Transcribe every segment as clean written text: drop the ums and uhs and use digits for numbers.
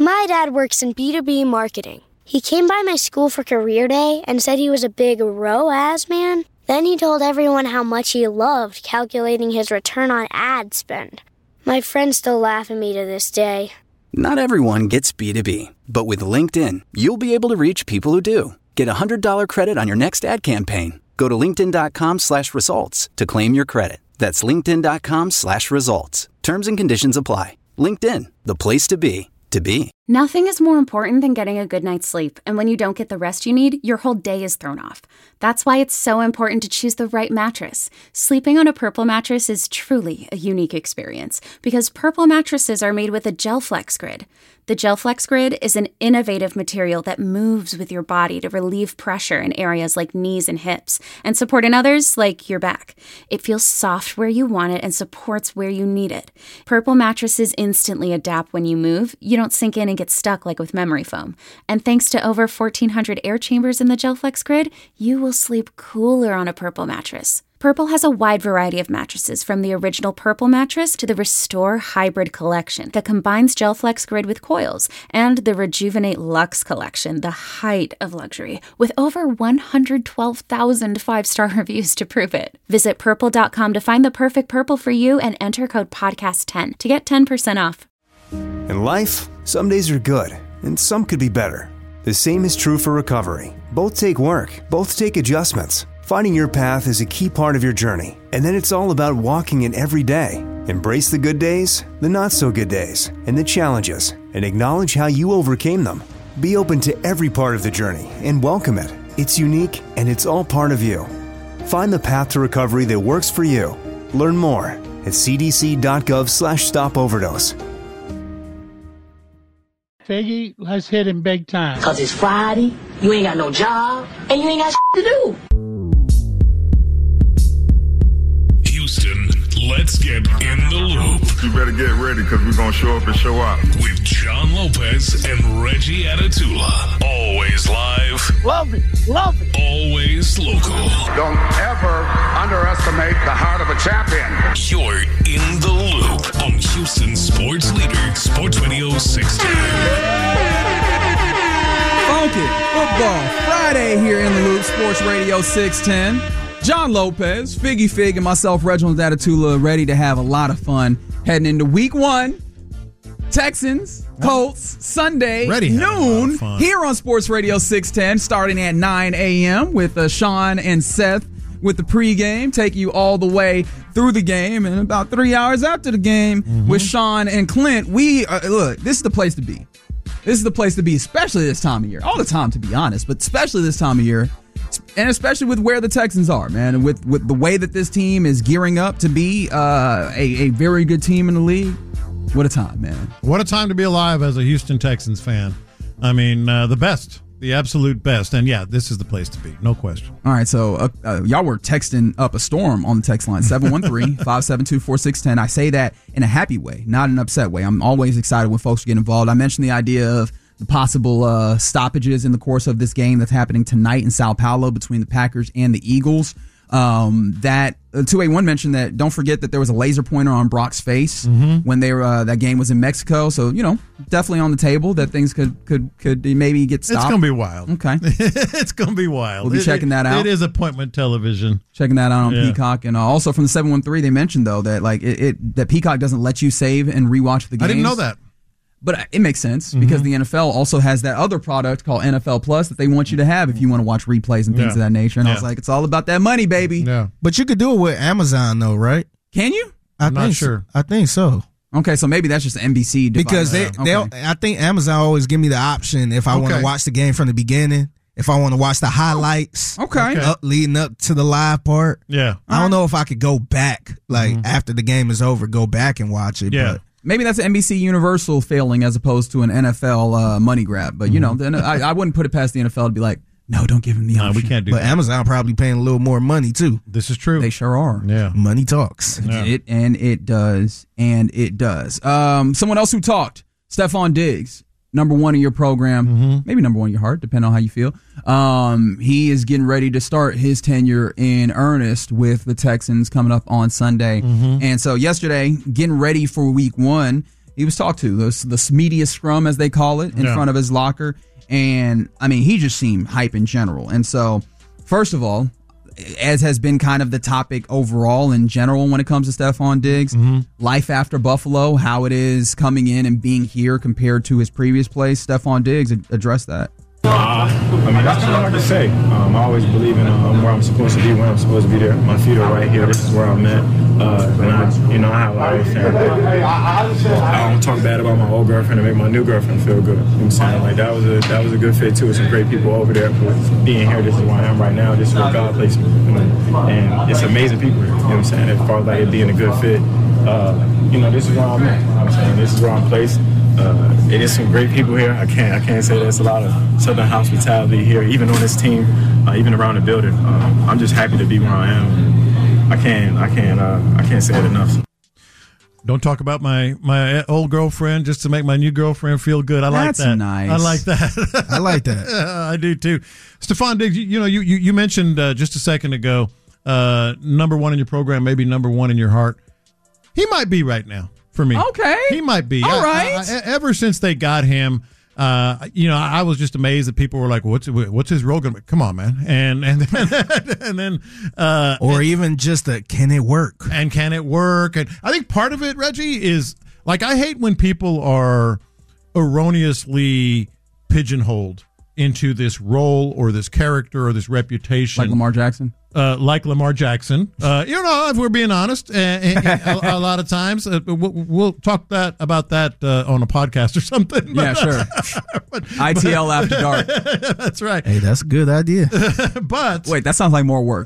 My dad works in B2B marketing. He came by my school for career day and said he was a big ROAS man. Then he told everyone how much he loved calculating his return on ad spend. My friends still laugh at me to this day. Not everyone gets B2B, but with LinkedIn, you'll be able to reach people who do. Get a $100 credit on your next ad campaign. Go to linkedin.com/results to claim your credit. That's linkedin.com/results. Terms and conditions apply. LinkedIn, the place to be, to be. Nothing is more important than getting a good night's sleep, and when you don't get the rest you need, your whole day is thrown off. That's why it's so important to choose the right mattress. Sleeping on a Purple mattress is truly a unique experience, because Purple mattresses are made with a GelFlex Grid. The GelFlex Grid is an innovative material that moves with your body to relieve pressure in areas like knees and hips, and support in others like your back. It feels soft where you want it and supports where you need it. Purple mattresses instantly adapt when you move. You don't sink in and get stuck like with memory foam. And thanks to over 1,400 air chambers in the GelFlex Grid, you will sleep cooler on a Purple mattress. Purple has a wide variety of mattresses, from the original Purple mattress to the Restore Hybrid collection that combines GelFlex Grid with coils, and the Rejuvenate Luxe collection, the height of luxury, with over 112,000 five-star reviews to prove it. Visit Purple.com to find the perfect Purple for you and enter code PODCAST10 to get 10% off. In life, some days are good, and some could be better. The same is true for recovery. Both take work, both take adjustments. Finding your path is a key part of your journey, and then it's all about walking it every day. Embrace the good days, the not-so-good days, and the challenges, and acknowledge how you overcame them. Be open to every part of the journey and welcome it. It's unique, and it's all part of you. Find the path to recovery that works for you. Learn more at cdc.gov/stopoverdose. Figgy, let's hit him big time. Because it's Friday, you ain't got no job, and you ain't got to do. Houston, let's get in the loop. You better get ready, because we're going to show up and show out. With John Lopez and Reggie Atatula. Always live. Love it. Love it. Always local. Don't ever underestimate the heart of a champion. You're in the loop on Houston Sports Leader, Sports Radio 610. Funky Football Friday here in the Loop, Sports Radio 610. John Lopez, Figgy Fig, and myself, Reginald Atatula, ready to have a lot of fun heading into week one. Texans, Colts, Sunday, noon, here on Sports Radio 610, starting at 9 a.m. with Sean and Seth with the pregame, taking you all the way through the game, and about 3 hours after the game with Sean and Clint. Look, this is the place to be. This is the place to be, especially this time of year. All the time, to be honest, but especially this time of year. And especially with where the Texans are, man, and with the way that this team is gearing up to be a very good team in the league. What a time, man. What a time to be alive as a Houston Texans fan. I mean, the best, the absolute best. And, yeah, this is the place to be, no question. All right, so y'all were texting up a storm on the text line, 713-572-4610. I say that in a happy way, not an upset way. I'm always excited when folks get involved. I mentioned the idea of the possible stoppages in the course of this game that's happening tonight in Sao Paulo between the Packers and the Eagles. That 281 mentioned that don't forget that there was a laser pointer on Brock's face when they were that game was in Mexico. So, you know, definitely on the table that things could maybe get stopped. It's going to be wild. Okay. It's going to be wild. We'll be checking that out. It is appointment television. Checking that out on Peacock. And also from the 713, they mentioned, though, that like that Peacock doesn't let you save and rewatch the games. I didn't know that. But it makes sense because the NFL also has that other product called NFL Plus that they want you to have if you want to watch replays and things of that nature. And I was like, it's all about that money, baby. Yeah. But you could do it with Amazon, though, right? Can you? I'm not sure. I think so. Okay, so maybe that's just NBC device. Because I think Amazon always give me the option if I want to watch the game from the beginning, if I want to watch the highlights, leading up to the live part. Yeah. I don't know if I could go back, after the game is over, go back and watch it. Yeah. But maybe that's an NBC Universal failing as opposed to an NFL money grab. But, you know, then I wouldn't put it past the NFL to be like, no, don't give him the option. We can't do that. But Amazon probably paying a little more money, too. This is true. They sure are. Yeah. Money talks. Yeah. It does. Someone else who talked, Stephon Diggs, number one in your program, maybe number one in your heart, depending on how you feel. He is getting ready to start his tenure in earnest with the Texans coming up on Sunday. And so yesterday, getting ready for week one, He was talked to, the media scrum, as they call it, in front of his locker. And, I mean, he just seemed hype in general. And so, first of all, as has been kind of the topic overall in general when it comes to Stephon Diggs, life after Buffalo, how it is coming in and being here compared to his previous place. Stephon Diggs addressed that. I mean, that's hard to say. I always believe in where I'm supposed to be, when I'm supposed to be there. My feet are right here. This is where I'm at. And I have a lot of family. I don't talk bad about my old girlfriend and make my new girlfriend feel good. You know what I'm saying? Like, that was a good fit, too. Some great people over there. But being here, this is where I am right now. This is where God placed me. And it's amazing people here. You know what I'm saying? As far as like it being a good fit, this is where I'm at. You know what I'm saying? This is where I'm placed. It is some great people here. I can't say there's a lot of Southern hospitality here, even on this team, even around the building. I'm just happy to be where I am. I can't say it enough. Don't talk about my old girlfriend just to make my new girlfriend feel good. I like that. That's nice. I like that. I like that. I do too. Stephon Diggs, you mentioned just a second ago, number one in your program, maybe number one in your heart. He might be right now. For me. Okay. He might be. All right. Ever since they got him, I was just amazed that people were like, what's his role going to be? Come on, man. And then or even just can it work? And can it work? And I think part of it, Reggie, is like, I hate when people are erroneously pigeonholed into this role or this character or this reputation. Like Lamar Jackson? Like Lamar Jackson. If we're being honest, a lot of times, we'll talk about that on a podcast or something. Yeah, sure. ITL After Dark. That's right. Hey, that's a good idea. But wait, that sounds like more work.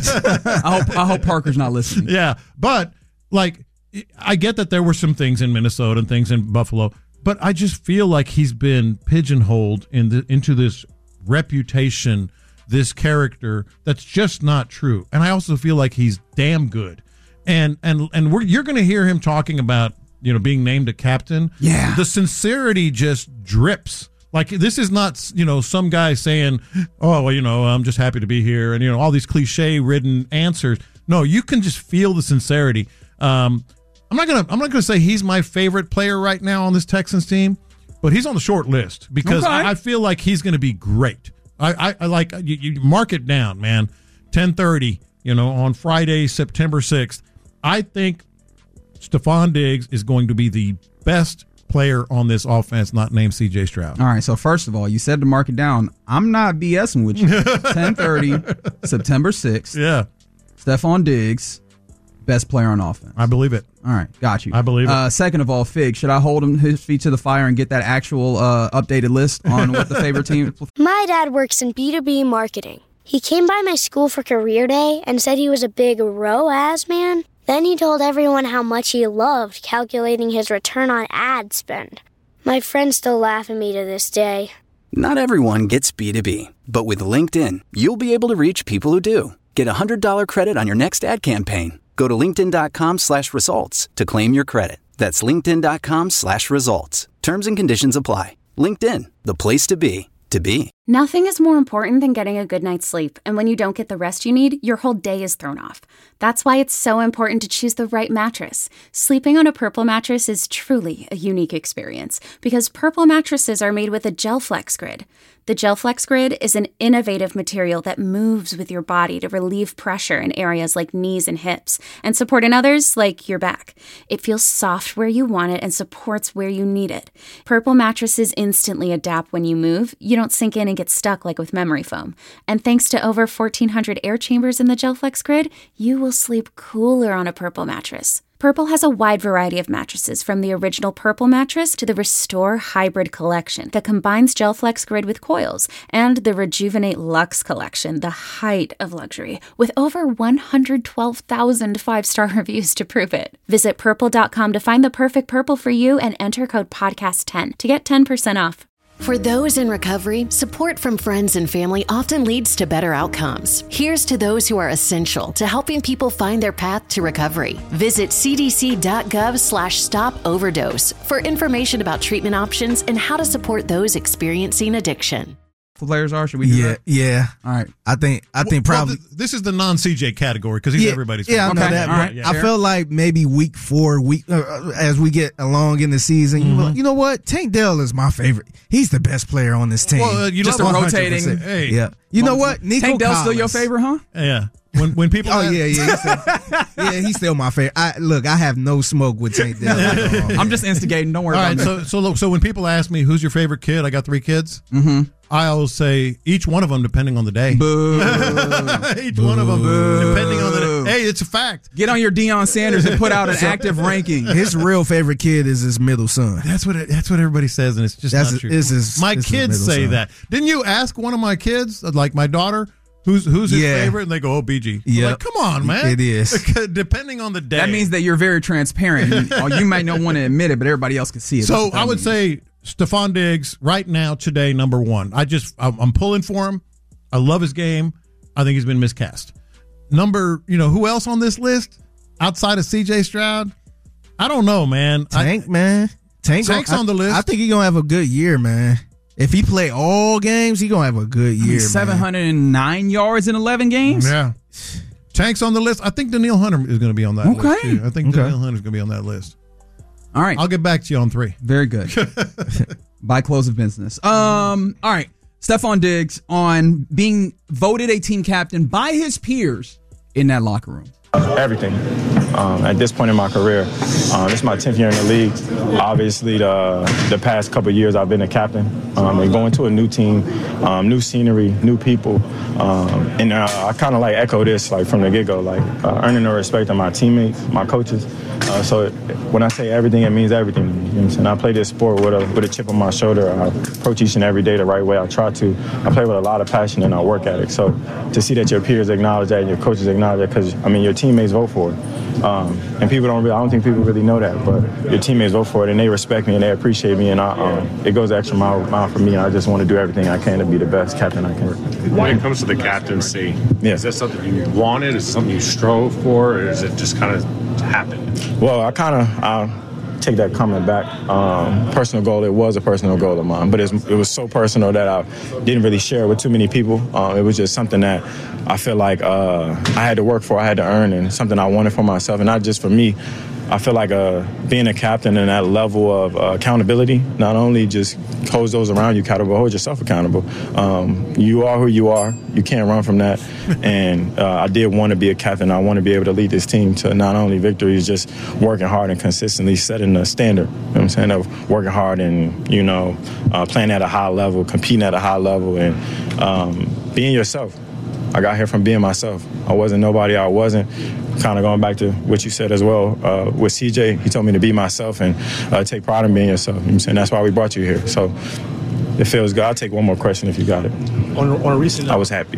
I hope Parker's not listening. Yeah, but like, I get that there were some things in Minnesota and things in Buffalo, but I just feel like he's been pigeonholed into this reputation, this character that's just not true. And I also feel like he's damn good. And you're going to hear him talking about, being named a captain. Yeah. The sincerity just drips. Like, this is not, some guy saying, oh, well, I'm just happy to be here. And, all these cliche-ridden answers. No, you can just feel the sincerity. I'm not gonna say he's my favorite player right now on this Texans team, but he's on the short list because I feel like he's going to be great. I like you mark it down, man. 10:30, on Friday, September 6th. I think Stephon Diggs is going to be the best player on this offense, not named C.J. Stroud. All right. So first of all, you said to mark it down. I'm not BSing with you. 10:30, September 6th. Yeah. Stephon Diggs. Best player on offense. I believe it. All right, got you. I believe it. Second of all, Fig, should I hold his feet to the fire and get that actual updated list on what the favorite team? My dad works in B2B marketing. He came by my school for career day and said he was a big ROAS man. Then he told everyone how much he loved calculating his return on ad spend. My friends still laugh at me to this day. Not everyone gets B2B, but with LinkedIn, you'll be able to reach people who do. Get a $100 credit on your next ad campaign. Go to linkedin.com/results to claim your credit. That's linkedin.com/results. Terms and conditions apply. LinkedIn, the place to be, to be. Nothing is more important than getting a good night's sleep. And when you don't get the rest you need, your whole day is thrown off. That's why it's so important to choose the right mattress. Sleeping on a Purple mattress is truly a unique experience because Purple mattresses are made with a GelFlex Grid. The GelFlex Grid is an innovative material that moves with your body to relieve pressure in areas like knees and hips and support in others like your back. It feels soft where you want it and supports where you need it. Purple mattresses instantly adapt when you move. You don't sink in and get stuck like with memory foam. And thanks to over 1,400 air chambers in the GelFlex Grid, you will sleep cooler on a Purple mattress. Purple has a wide variety of mattresses, from the original Purple mattress to the Restore Hybrid collection that combines GelFlex Grid with coils, and the Rejuvenate Luxe collection, the height of luxury, with over 112,000 five-star reviews to prove it. Visit Purple.com to find the perfect Purple for you and enter code PODCAST10 to get 10% off. For those in recovery, support from friends and family often leads to better outcomes. Here's to those who are essential to helping people find their path to recovery. Visit cdc.gov/stop overdose for information about treatment options and how to support those experiencing addiction. players are? Should we do that? Yeah. All right. I think probably this is the non-CJ category because he's everybody's favorite. Yeah, I know that. All right. I felt like maybe week 4, as we get along in the season, you know what? Tank Dell is my favorite. He's the best player on this team. Well, just a rotating. Hey. Yeah. You know what? Nico Tank Dell's Collins. still your favorite, huh? Yeah. When people he's still my favorite. I have no smoke with Tank Dell. I'm just instigating. Don't worry about it. So when people ask me who's your favorite kid, I got 3 kids. I always say each one of them depending on the day. Boo. Each one of them depending on the day. Hey, it's a fact. Get on your Deion Sanders and put out an active ranking. His real favorite kid is his middle son. That's what everybody says, and it's just not true. My kids say that. Didn't you ask one of my kids, like my daughter, who's his favorite? And they go, BG. Yeah. Like, come on, man. It is. Depending on the day. That means that you're very transparent. You might not want to admit it, but everybody else can see it. So I would say Stephon Diggs right now, today, number 1. I'm pulling for him. I love his game. I think he's been miscast. Who else on this list outside of CJ Stroud? I don't know, man. Tank's on the list. I think he's going to have a good year, man. If he play all games, he's going to have a good year, 709 yards in 11 games? Yeah. Tank's on the list. I think Danielle Hunter is going to be on that list, too. I think Danielle Hunter is going to be on that list. All right. I'll get back to you on 3. Very good. By close of business. All right. Stephon Diggs on being voted a team captain by his peers in that locker room. Everything. At this point in my career, this is my 10th year in the league. Obviously, the past couple of years I've been a captain. And going to a new team, new scenery, new people. And I kind of like echo this like from the get-go, like earning the respect of my teammates, my coaches. So when I say everything, it means everything. You know what I'm saying? I play this sport with a chip on my shoulder. I approach each and every day the right way. I try to. I play with a lot of passion and I work at it. So to see that your peers acknowledge that and your coaches acknowledge that, because your teammates vote for it. And people I don't think people really know that, but your teammates vote for it and they respect me and they appreciate me, and it goes the extra mile for me, and I just want to do everything I can to be the best captain I can. When it comes to the captaincy, is that something you wanted? Is it something you strove for, or is it just kind of happened? Well, I'll take that comment back. Personal goal, it was a personal goal of mine, but it was so personal that I didn't really share it with too many people. It was just something that I feel like I had to work for, I had to earn, and something I wanted for myself, and not just for me. I feel like being a captain and that level of accountability not only just holds those around you accountable, but holds yourself accountable. You are who you are. You can't run from that. And I did want to be a captain. I want to be able to lead this team to not only victories, just working hard and consistently setting the standard. You know what I'm saying? Of working hard and, playing at a high level, competing at a high level, and being yourself. I got here from being myself. I wasn't nobody I wasn't. Kind of going back to what you said as well, with CJ, he told me to be myself and take pride in being yourself. You know what I'm saying? That's why we brought you here. So it feels good. I'll take one more question if you got it. On a recent I was happy.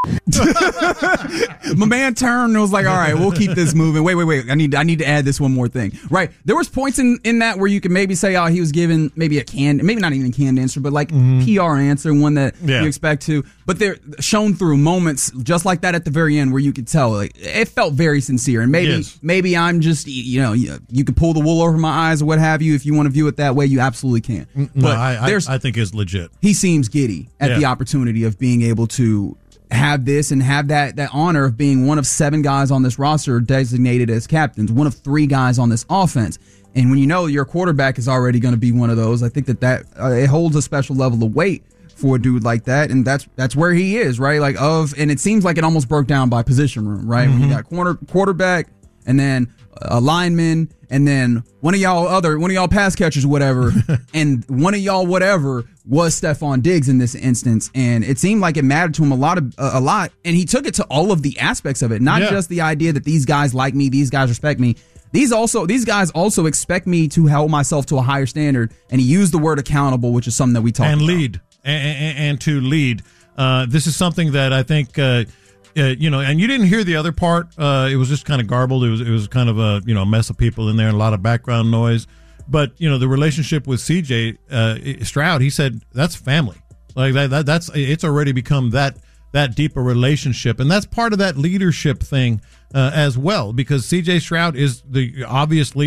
My man turned and was like, all right, we'll keep this moving. Wait. I need to add this one more thing. Right. There was points in that where you could maybe say, he was given maybe maybe not even a canned answer, but like PR answer, one that you expect to. But they're shown through moments just like that at the very end where you could tell it felt very sincere. And maybe I'm just, you could pull the wool over my eyes or what have you. If you want to view it that way, you absolutely can. But I think it's legit. He seems giddy at the opportunity of being able to have this and have that honor of being one of 7 guys on this roster designated as captains, one of 3 guys on this offense. And when your quarterback is already going to be one of those, I think that it holds a special level of weight for a dude like that. And that's where he is, right? And it seems like it almost broke down by position room, right? When you got quarterback and then a lineman and then one of y'all pass catchers or whatever, and one of y'all whatever was Stephon Diggs in this instance, and it seemed like it mattered to him a lot, and he took it to all of the aspects of it, not just the idea that these guys like me, these guys respect me. These guys also expect me to hold myself to a higher standard, and he used the word accountable, which is something that we talked about. And to lead. This is something that I think. And you didn't hear the other part. It was just kind of garbled. It was kind of a mess of people in there and a lot of background noise. But the relationship with CJ Stroud, he said that's family. Like that's it's already become that deeper relationship, and that's part of that leadership thing as well. Because CJ Stroud is the obvious leader,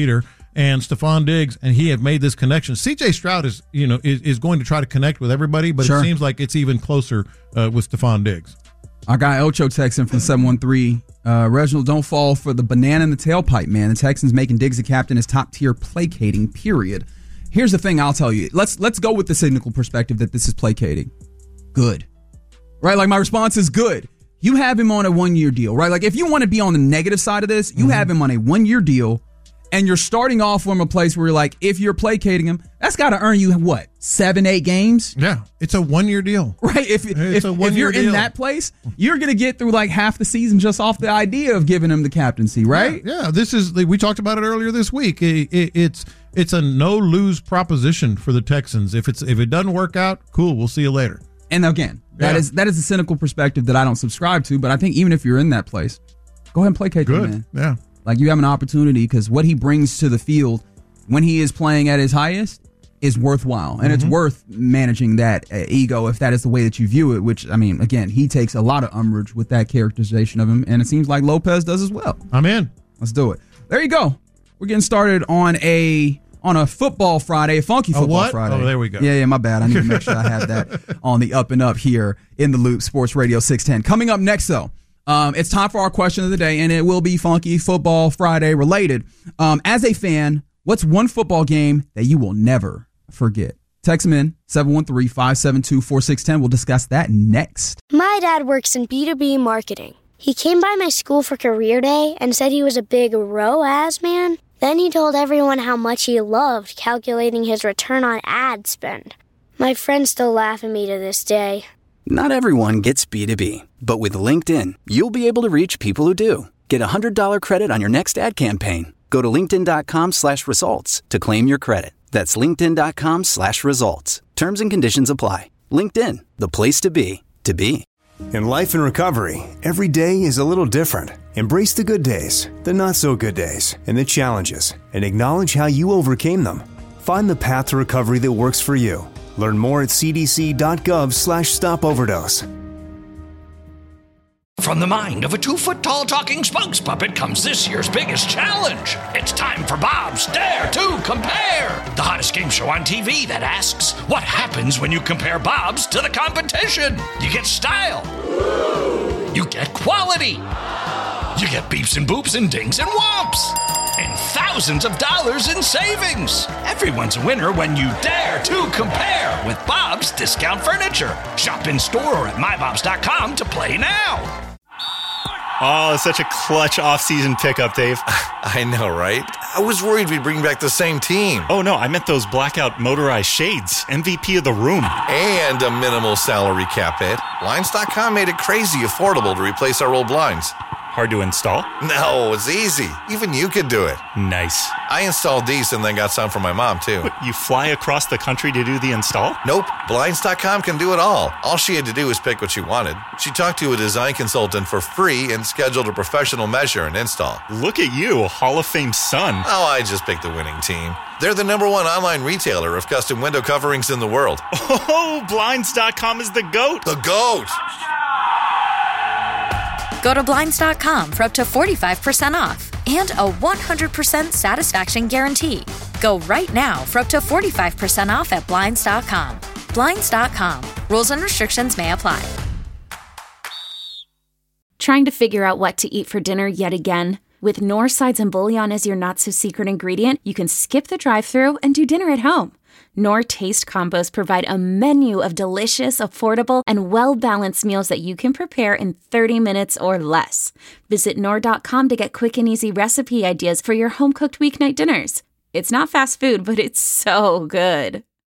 and Stephon Diggs, and he have made this connection. C.J. Stroud is going to try to connect with everybody, but It seems like it's even closer with Stephon Diggs. Our guy Ocho texting from 713. Reginald, don't fall for the banana in the tailpipe, man. The Texans making Diggs a captain is top tier placating, period. Here's the thing I'll tell you. Let's go with the cynical perspective that this is placating. Good. Right? Like, my response is good. You have him on a 1-year deal, right? Like, if you want to be on the negative side of this, you have him on a 1-year deal, and you're starting off from a place where you're like, if you're placating him, that's got to earn you, what, 7-8 games? Yeah, it's a 1-year deal. Right? If you're in that place, you're going to get through like half the season just off the idea of giving him the captaincy, right? Yeah, this is, we talked about it earlier this week. It's a no-lose proposition for the Texans. If it doesn't work out, cool, we'll see you later. And again, that is a cynical perspective that I don't subscribe to, but I think even if you're in that place, go ahead and placate him, man. Yeah. Like, you have an opportunity because what he brings to the field when he is playing at his highest is worthwhile. And it's worth managing that ego if that is the way that you view it, which, I mean, again, he takes a lot of umbrage with that characterization of him, and it seems like Lopez does as well. I'm in. Let's do it. There you go. We're getting started on a football Friday, a funky football Friday. Oh, there we go. Yeah, my bad. I need to make sure I have that on the up and up here in the Loop Sports Radio 610. Coming up next, though, it's time for our question of the day, and it will be funky football Friday related. As a fan, what's one football game that you will never forget? Text them in, 713-572-4610. We'll discuss that next. My dad works in B2B marketing. He came by my school for career day and said he was a big ROAS man. Then he told everyone how much he loved calculating his return on ad spend. My friends still laugh at me to this day. Not everyone gets B2B, but with LinkedIn, you'll be able to reach people who do. Get $100 credit on your next ad campaign. Go to linkedin.com/results to claim your credit. That's linkedin.com/results. Terms and conditions apply. LinkedIn, the place to be, to be. In life and recovery, every day is a little different. Embrace the good days, the not so good days, and the challenges, and acknowledge how you overcame them. Find the path to recovery that works for you. Learn more at cdc.gov/stopoverdose. From the mind of a 2-foot-tall talking spokes puppet comes this year's biggest challenge. It's time for Bob's Dare to Compare, the hottest game show on TV that asks, what happens when you compare Bob's to the competition? You get style. You get quality. You get beeps and boops and dings and whomps. And thousands of dollars in savings. Everyone's a winner when you dare to compare with Bob's Discount Furniture. Shop in store or at mybobs.com to play now. Oh, such a clutch off-season pickup, Dave. I know, right? I was worried we'd bring back the same team. Oh, no, I meant those blackout motorized shades. MVP of the room. And a minimal salary cap hit. Blinds.com made it crazy affordable to replace our old blinds. Hard to install? No, it's easy. Even you could do it. Nice. I installed these and then got some for my mom, too. What, you fly across the country to do the install? Nope. Blinds.com can do it all. All she had to do was pick what she wanted. She talked to a design consultant for free and scheduled a professional measure and install. Look at you, Hall of Fame son. Oh, I just picked the winning team. They're the #1 online retailer of custom window coverings in the world. Oh, Blinds.com is the GOAT. The GOAT! Go to Blinds.com for up to 45% off and a 100% satisfaction guarantee. Go right now for up to 45% off at Blinds.com. Blinds.com. Rules and restrictions may apply. Trying to figure out what to eat for dinner yet again? With Knorr sides and bouillon as your not-so-secret ingredient, you can skip the drive-thru and do dinner at home. Knorr Taste Combos provide a menu of delicious, affordable, and well-balanced meals that you can prepare in 30 minutes or less. Visit Knorr.com to get quick and easy recipe ideas for your home-cooked weeknight dinners. It's not fast food, but it's so good.